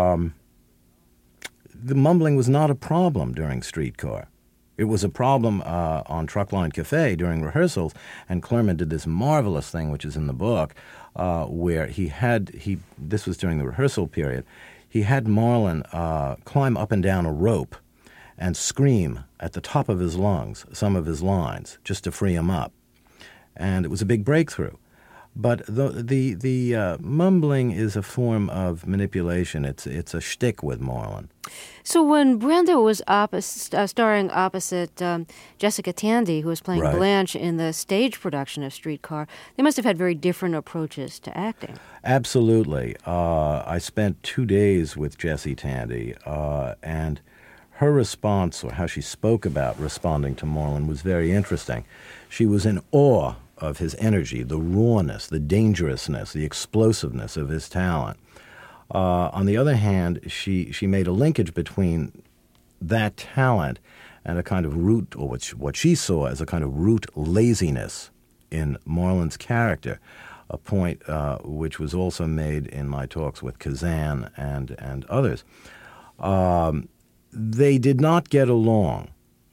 the mumbling was not a problem during Streetcar. It was a problem on Truckline Cafe during rehearsals, and Clurman did this marvelous thing, which is in the book, where this was during the rehearsal period, he had Marlon climb up and down a rope and scream at the top of his lungs some of his lines, just to free him up. And it was a big breakthrough. But the mumbling is a form of manipulation. It's a shtick with Marlon. So when Brando was starring opposite Jessica Tandy, who was playing Blanche in the stage production of Streetcar, they must have had very different approaches to acting. Absolutely. I spent 2 days with Jessie Tandy, and her response, or how she spoke about responding to Marlon, was very interesting. She was in awe of his energy, the rawness, the dangerousness, the explosiveness of his talent. On the other hand, she made a linkage between that talent and a kind of root, or what she saw as a kind of root laziness in Marlon's character, a point which was also made in my talks with Kazan and others. They did not get along.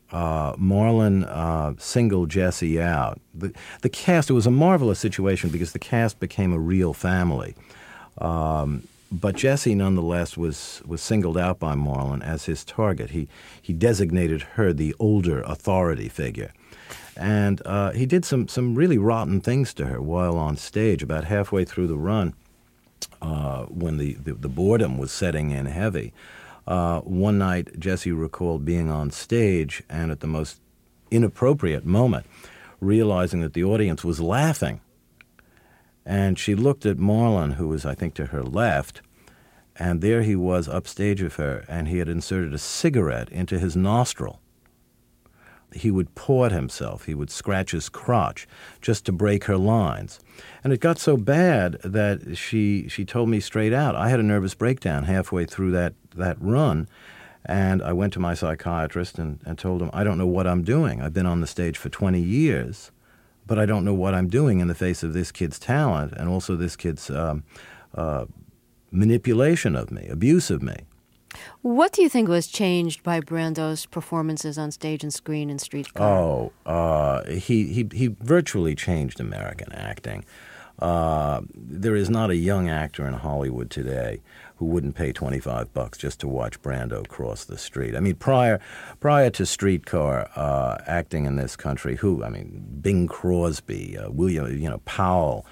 Marlon singled Jessie out. The cast, it was a marvelous situation because the cast became a real family. But Jessie, nonetheless, was singled out by Marlon as his target. He designated her the older authority figure. And he did some really rotten things to her while on stage. About halfway through the run, when the boredom was setting in heavy, one night, Jessie recalled being on stage and at the most inappropriate moment, realizing that the audience was laughing. And she looked at Marlon, who was, I think, to her left, and there he was upstage with her, and he had inserted a cigarette into his nostril. He would paw at himself. He would scratch his crotch just to break her lines. And it got so bad that she told me straight out. I had a nervous breakdown halfway through that run, And I went to my psychiatrist and told him, I don't know what I'm doing. I've been on the stage for 20 years, but I don't know what I'm doing in the face of this kid's talent and also this kid's manipulation of me, abuse of me. What do you think was changed by Brando's performances on stage and screen in Streetcar? He virtually changed American acting. There is not a young actor in Hollywood today who wouldn't pay $25 just to watch Brando cross the street. I mean, prior to Streetcar, acting in this country, Bing Crosby, William, Powell,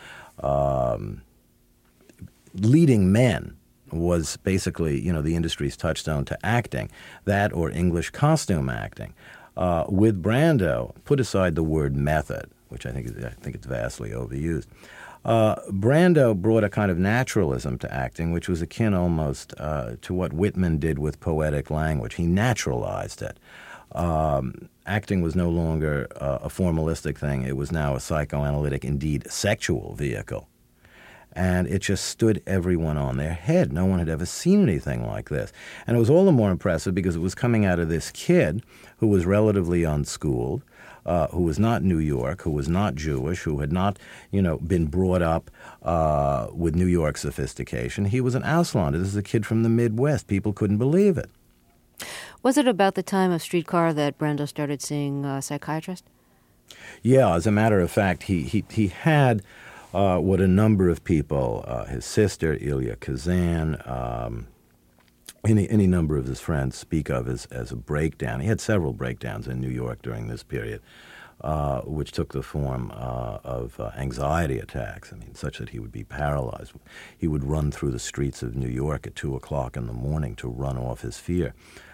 leading men was basically, the industry's touchstone to acting, that or English costume acting. With Brando, put aside the word method, which I think it's vastly overused. Brando brought a kind of naturalism to acting, which was akin almost to what Whitman did with poetic language. He naturalized it. Acting was no longer a formalistic thing. It was now a psychoanalytic, indeed sexual vehicle. And it just stood everyone on their head. No one had ever seen anything like this. And it was all the more impressive because it was coming out of this kid who was relatively unschooled, who was not New York, who was not Jewish, who had not, been brought up with New York sophistication. He was an Auslander. This is a kid from the Midwest. People couldn't believe it. Was it about the time of Streetcar that Brando started seeing a psychiatrist? Yeah, as a matter of fact, he had what a number of people, his sister, Elia Kazan, any number of his friends speak of as a breakdown. He had several breakdowns in New York during this period, which took the form of anxiety attacks, such that he would be paralyzed. He would run through the streets of New York at 2 o'clock in the morning to run off his fear.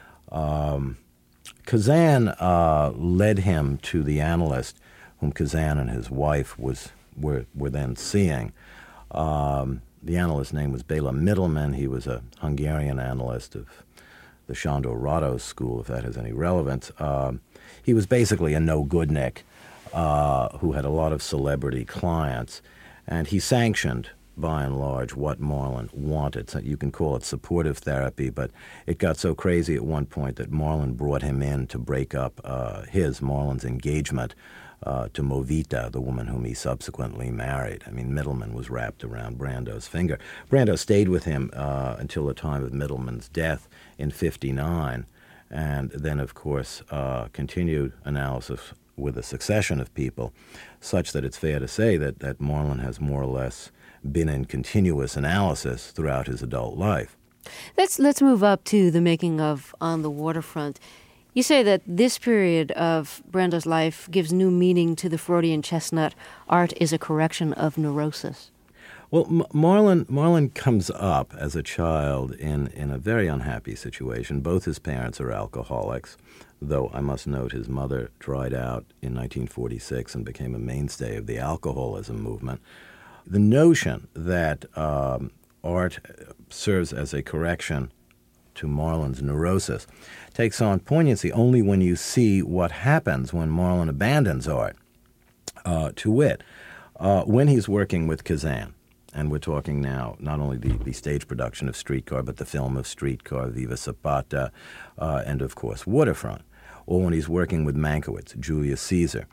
Kazan led him to the analyst whom Kazan and his wife were then seeing. The analyst's name was Bela Mittelman. He was a Hungarian analyst of the Sándor Rado school, if that has any relevance. He was basically a no-goodnik who had a lot of celebrity clients, and he sanctioned, by and large, what Marlon wanted. So you can call it supportive therapy, but it got so crazy at one point that Marlon brought him in to break up Marlon's engagement to Movita, the woman whom he subsequently married. Mittelman was wrapped around Brando's finger. Brando stayed with him until the time of Mittelman's death in 1959, and then, of course, continued analysis with a succession of people, such that it's fair to say that Marlon has more or less been in continuous analysis throughout his adult life. Let's move up to the making of On the Waterfront. You say that this period of Brando's life gives new meaning to the Freudian chestnut, art is a correction of neurosis. Well, Marlon comes up as a child in a very unhappy situation. Both his parents are alcoholics, though I must note his mother dried out in 1946 and became a mainstay of the alcoholism movement. The notion that art serves as a correction to Marlon's neurosis takes on poignancy only when you see what happens when Marlon abandons art. To wit, when he's working with Kazan, and we're talking now not only the stage production of Streetcar, but the film of Streetcar, Viva Zapata, and of course Waterfront, or when he's working with Mankiewicz, Julius Caesar.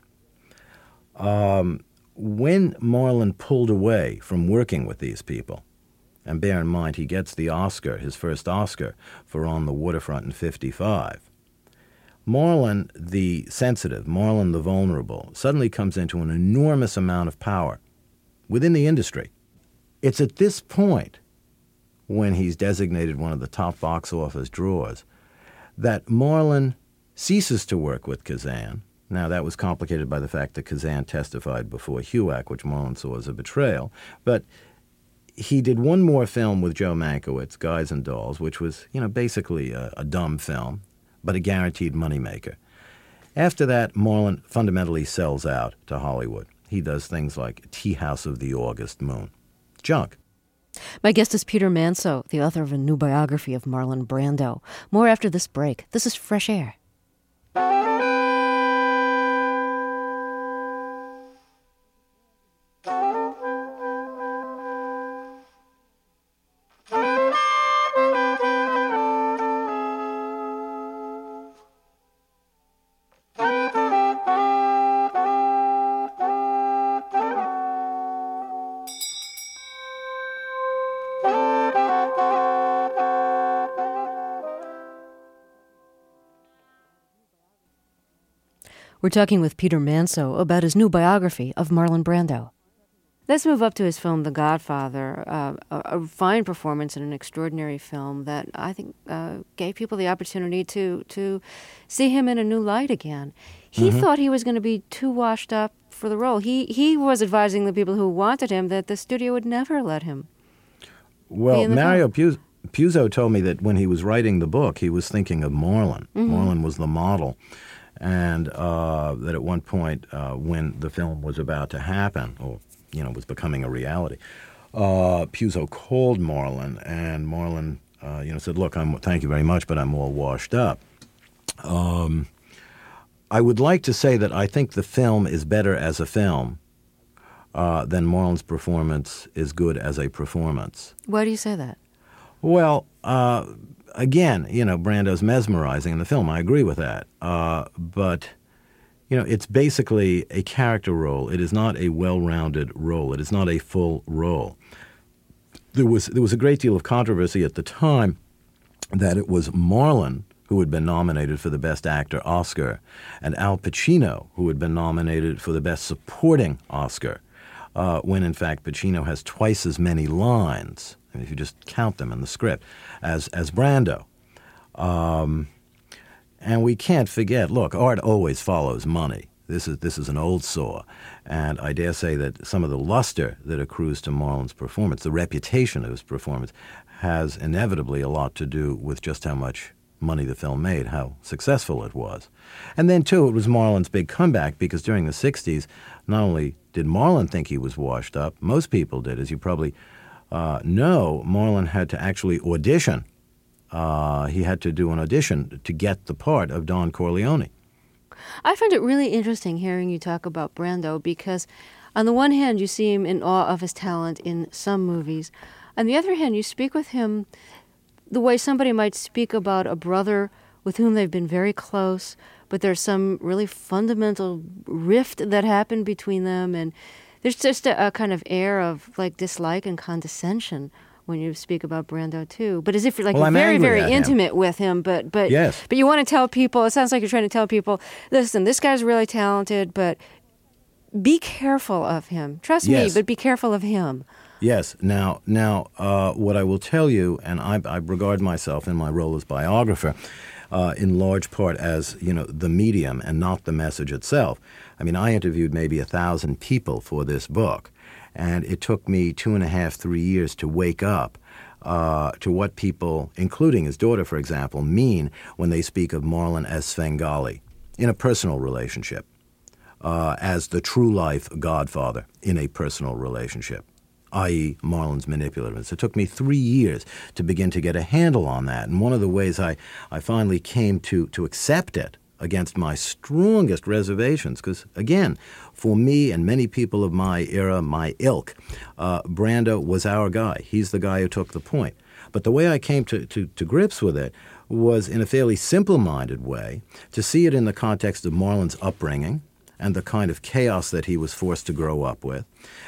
When Marlon pulled away from working with these people, and bear in mind he gets the Oscar, his first Oscar, for On the Waterfront in 1955, Marlon the sensitive, Marlon the vulnerable, suddenly comes into an enormous amount of power within the industry. It's at this point, when he's designated one of the top box office draws, that Marlon ceases to work with Kazan. Now, that was complicated by the fact that Kazan testified before HUAC, which Marlon saw as a betrayal. But he did one more film with Joe Mankiewicz, Guys and Dolls, which was, basically a dumb film, but a guaranteed moneymaker. After that, Marlon fundamentally sells out to Hollywood. He does things like Tea House of the August Moon. Junk. My guest is Peter Manso, the author of a new biography of Marlon Brando. More after this break. This is Fresh Air. We're talking with Peter Manso about his new biography of Marlon Brando. Let's move up to his film, The Godfather, a fine performance in an extraordinary film that I think gave people the opportunity to see him in a new light again. He thought he was going to be too washed up for the role. He was advising the people who wanted him that the studio would never let him. Well, Mario Puzo told me that when he was writing the book, he was thinking of Marlon. Marlon was the model. And that at one point, when the film was about to happen, or was becoming a reality, Puzo called Marlon, and Marlon, said, "Look, thank you very much, but I'm all washed up." I would like to say that I think the film is better as a film than Marlon's performance is good as a performance. Why do you say that? Well, again, Brando's mesmerizing in the film. I agree with that. But it's basically a character role. It is not a well-rounded role. It is not a full role. There was a great deal of controversy at the time that it was Marlon who had been nominated for the Best Actor Oscar, and Al Pacino who had been nominated for the Best Supporting Oscar, when in fact Pacino has twice as many lines, if you just count them in the script, as Brando. And we can't forget, look, art always follows money. This is an old saw, and I dare say that some of the luster that accrues to Marlon's performance, the reputation of his performance, has inevitably a lot to do with just how much money the film made, how successful it was. And then, too, it was Marlon's big comeback, because during the 60s, not only did Marlon think he was washed up, most people did. As you probably know, Marlon had to actually audition. He had to do an audition to get the part of Don Corleone. I find it really interesting hearing you talk about Brando, because on the one hand, you see him in awe of his talent in some movies. On the other hand, you speak with him the way somebody might speak about a brother with whom they've been very close, but there's some really fundamental rift that happened between them, and there's just a kind of air of like dislike and condescension when you speak about Brando too. But as if you're very, very intimate with him, but yes. But you want to tell people, it sounds like you're trying to tell people, listen, this guy's really talented, but be careful of him. Trust me, but be careful of him. Yes. Now, what I will tell you, and I regard myself in my role as biographer, in large part as, the medium and not the message itself. I mean, I interviewed maybe 1,000 people for this book, and it took me 2.5, 3 years to wake up to what people, including his daughter, for example, mean when they speak of Marlon as Svengali in a personal relationship, as the true-life godfather in a personal relationship, i.e. Marlon's manipulativeness. It took me 3 years to begin to get a handle on that. And one of the ways I finally came to accept it against my strongest reservations, because, again, for me and many people of my era, my ilk, Brando was our guy. He's the guy who took the point. But the way I came to grips with it was in a fairly simple-minded way, to see it in the context of Marlon's upbringing and the kind of chaos that he was forced to grow up with,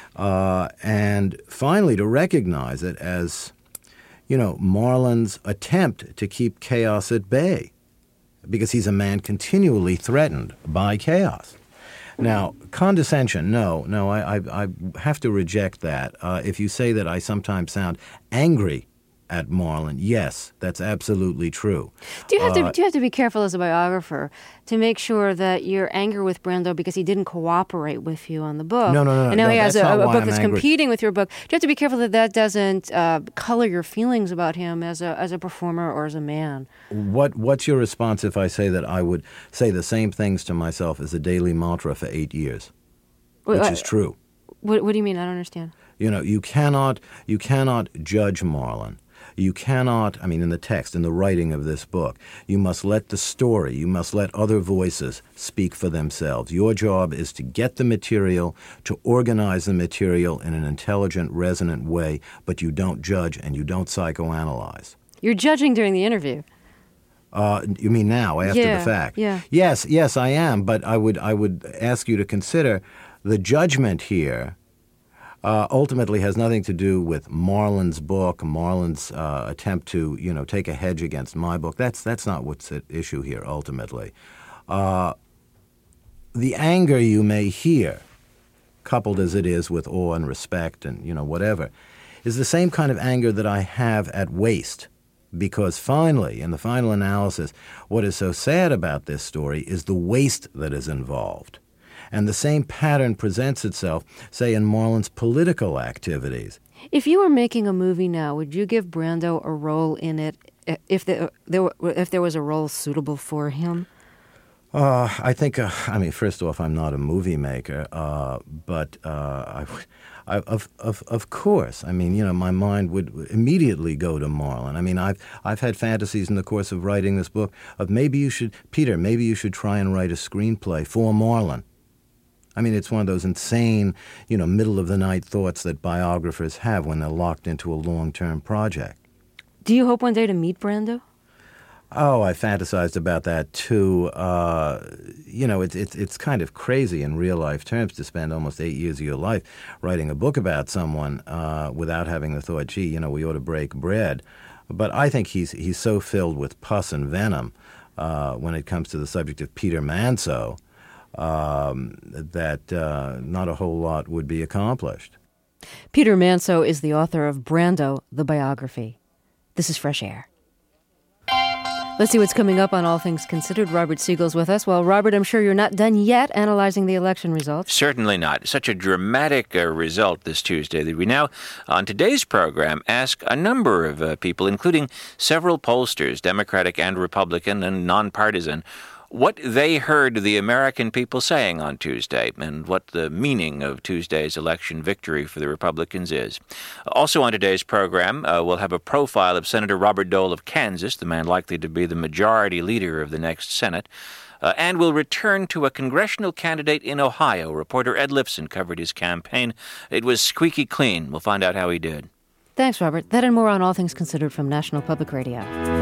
and finally to recognize it as, Marlon's attempt to keep chaos at bay, because he's a man continually threatened by chaos. Now, condescension, no, I have to reject that. If you say that I sometimes sound angry at Marlon, yes, that's absolutely true. Do you have to be careful as a biographer to make sure that your anger with Brando because he didn't cooperate with you on the book? No. And now he has a book that's angry. competing with your book. Do you have to be careful that doesn't color your feelings about him as a performer or as a man? What's your response if I say that I would say the same things to myself as a daily mantra for 8 years, which is true? What do you mean? I don't understand. You cannot judge Marlon. You cannot, in the text, in the writing of this book, you must let the story, you must let other voices speak for themselves. Your job is to get the material, to organize the material in an intelligent, resonant way, but you don't judge and you don't psychoanalyze. You're judging during the interview. You mean now, after the fact? Yeah. Yes, I am, but I would ask you to consider the judgment here ultimately has nothing to do with Marlon's book, Marlon's attempt to, take a hedge against my book. That's not what's at issue here, ultimately. the anger you may hear, coupled as it is with awe and respect and, whatever, is the same kind of anger that I have at waste. Because finally, in the final analysis, what is so sad about this story is the waste that is involved. And the same pattern presents itself, say, in Marlon's political activities. If you were making a movie now, would you give Brando a role in it if there was a role suitable for him? I think, first off, I'm not a movie maker, but of course. My mind would immediately go to Marlon. I've had fantasies in the course of writing this book of maybe you should try and write a screenplay for Marlon. It's one of those insane, middle-of-the-night thoughts that biographers have when they're locked into a long-term project. Do you hope one day to meet Brando? Oh, I fantasized about that, too. It's kind of crazy in real-life terms to spend almost 8 years of your life writing a book about someone without having the thought, gee, we ought to break bread. But I think he's so filled with pus and venom when it comes to the subject of Peter Manso, that not a whole lot would be accomplished. Peter Manso is the author of Brando, the biography. This is Fresh Air. Let's see what's coming up on All Things Considered. Robert Siegel's with us. Well, Robert, I'm sure you're not done yet analyzing the election results. Certainly not. Such a dramatic result this Tuesday that we now, on today's program, ask a number of people, including several pollsters, Democratic and Republican and nonpartisan, what they heard the American people saying on Tuesday and what the meaning of Tuesday's election victory for the Republicans is. Also on today's program, we'll have a profile of Senator Robert Dole of Kansas, the man likely to be the majority leader of the next Senate. And we'll return to a congressional candidate in Ohio. Reporter Ed Lifson covered his campaign. It was squeaky clean. We'll find out how he did. Thanks, Robert. That and more on All Things Considered from National Public Radio.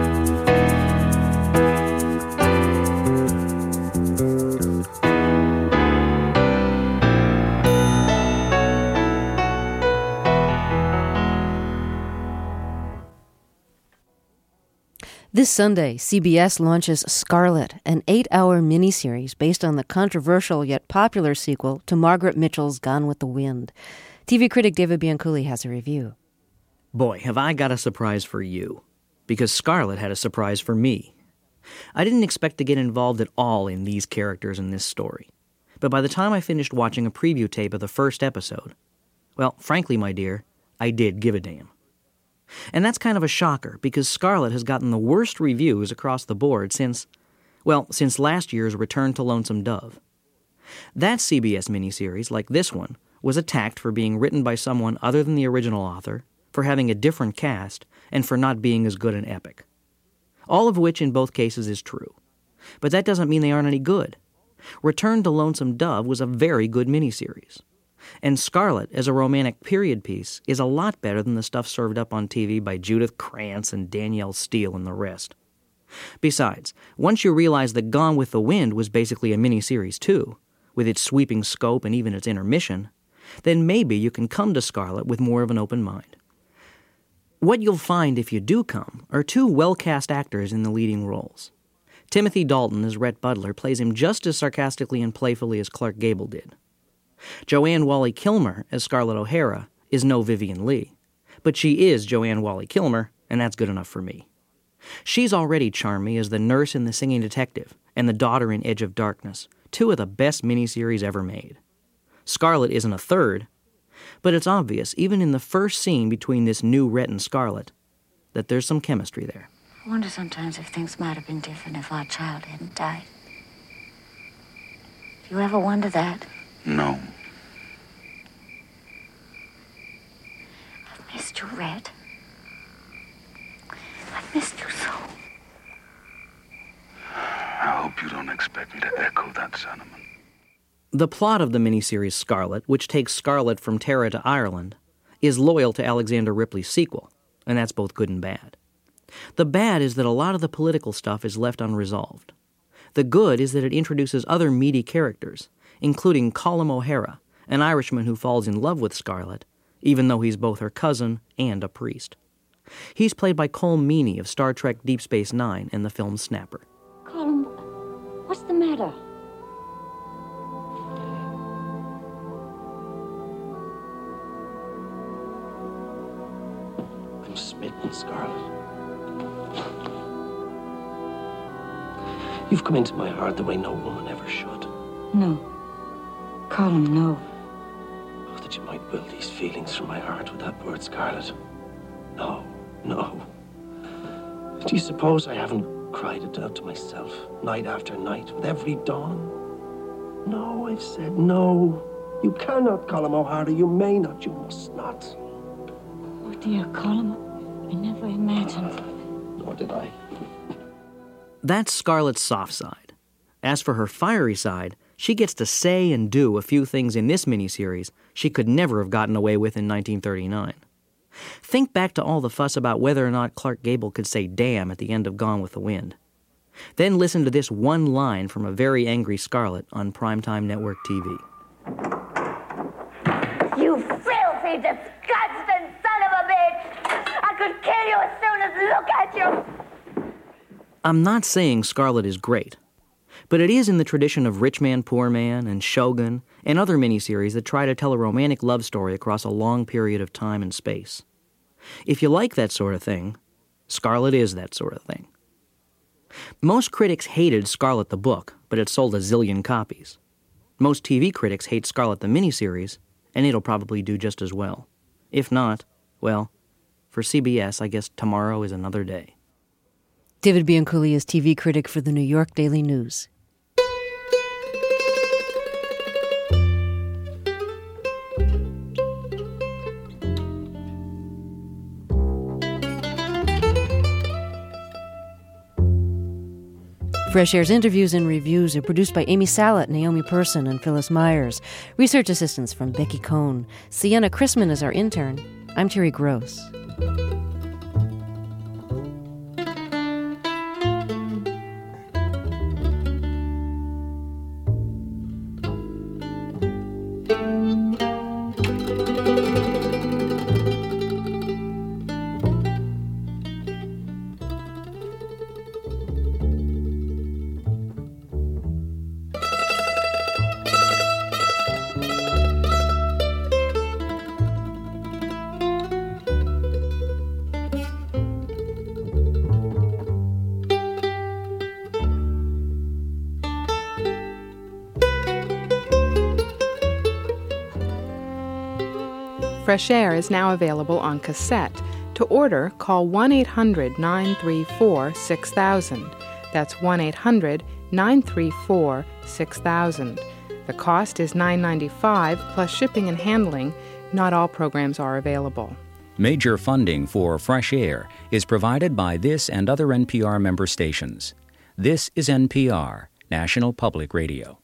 This Sunday, CBS launches Scarlet, an 8-hour miniseries based on the controversial yet popular sequel to Margaret Mitchell's Gone with the Wind. TV critic David Bianculli has a review. Boy, have I got a surprise for you. Because Scarlet had a surprise for me. I didn't expect to get involved at all in these characters in this story. But by the time I finished watching a preview tape of the first episode, well, frankly, my dear, I did give a damn. And that's kind of a shocker, because Scarlet has gotten the worst reviews across the board since last year's Return to Lonesome Dove. That CBS miniseries, like this one, was attacked for being written by someone other than the original author, for having a different cast, and for not being as good an epic. All of which in both cases is true. But that doesn't mean they aren't any good. Return to Lonesome Dove was a very good miniseries. And Scarlet, as a romantic period piece, is a lot better than the stuff served up on TV by Judith Krantz and Danielle Steele and the rest. Besides, once you realize that Gone with the Wind was basically a miniseries too, with its sweeping scope and even its intermission, then maybe you can come to Scarlet with more of an open mind. What you'll find if you do come are two well-cast actors in the leading roles. Timothy Dalton as Rhett Butler plays him just as sarcastically and playfully as Clark Gable did. Joanne Whalley-Kilmer as Scarlett O'Hara is no Vivien Leigh, but she is Joanne Whalley-Kilmer, and that's good enough for me. She's already charmed me as the nurse in The Singing Detective and the daughter in Edge of Darkness, two of the best miniseries ever made. Scarlet isn't a third, but it's obvious, even in the first scene between this new Rhett and Scarlett, that there's some chemistry there. I wonder sometimes if things might have been different if our child hadn't died. Do you ever wonder that? No. I've missed you, Red. I've missed you so. I hope you don't expect me to echo that sentiment. The plot of the miniseries Scarlet, which takes Scarlet from Tara to Ireland, is loyal to Alexander Ripley's sequel, and that's both good and bad. The bad is that a lot of the political stuff is left unresolved. The good is that it introduces other meaty characters, including Colm O'Hara, an Irishman who falls in love with Scarlet, even though he's both her cousin and a priest. He's played by Colm Meaney of Star Trek Deep Space Nine and the film Snapper. Colm, what's the matter? I'm smitten, Scarlett. You've come into my heart the way no woman ever should. No. Colin, no. Oh, that you might will these feelings from my heart with that word, Scarlett. No, no. Do you suppose I haven't cried it out to myself, night after night, with every dawn? No, I've said no. You cannot, Colin O'Hara. You may not. You must not. Oh, dear Colin, I never imagined. Nor did I. That's Scarlett's soft side. As for her fiery side, she gets to say and do a few things in this miniseries she could never have gotten away with in 1939. Think back to all the fuss about whether or not Clark Gable could say damn at the end of Gone with the Wind. Then listen to this one line from a very angry Scarlett on primetime network TV. You filthy, disgusting son of a bitch! I could kill you as soon as look at you! I'm not saying Scarlett is great, but it is in the tradition of Rich Man, Poor Man and Shogun and other miniseries that try to tell a romantic love story across a long period of time and space. If you like that sort of thing, Scarlett is that sort of thing. Most critics hated Scarlett the book, but it sold a zillion copies. Most TV critics hate Scarlett the miniseries, and it'll probably do just as well. If not, well, for CBS, I guess tomorrow is another day. David Bianculli is TV critic for the New York Daily News. Fresh Air's interviews and reviews are produced by Amy Salat, Naomi Person, and Phyllis Myers. Research assistance from Becky Cohn. Sienna Chrisman is our intern. I'm Terry Gross. Fresh Air is now available on cassette. To order, call 1-800-934-6000. That's 1-800-934-6000. The cost is $9.95 plus shipping and handling. Not all programs are available. Major funding for Fresh Air is provided by this and other NPR member stations. This is NPR, National Public Radio.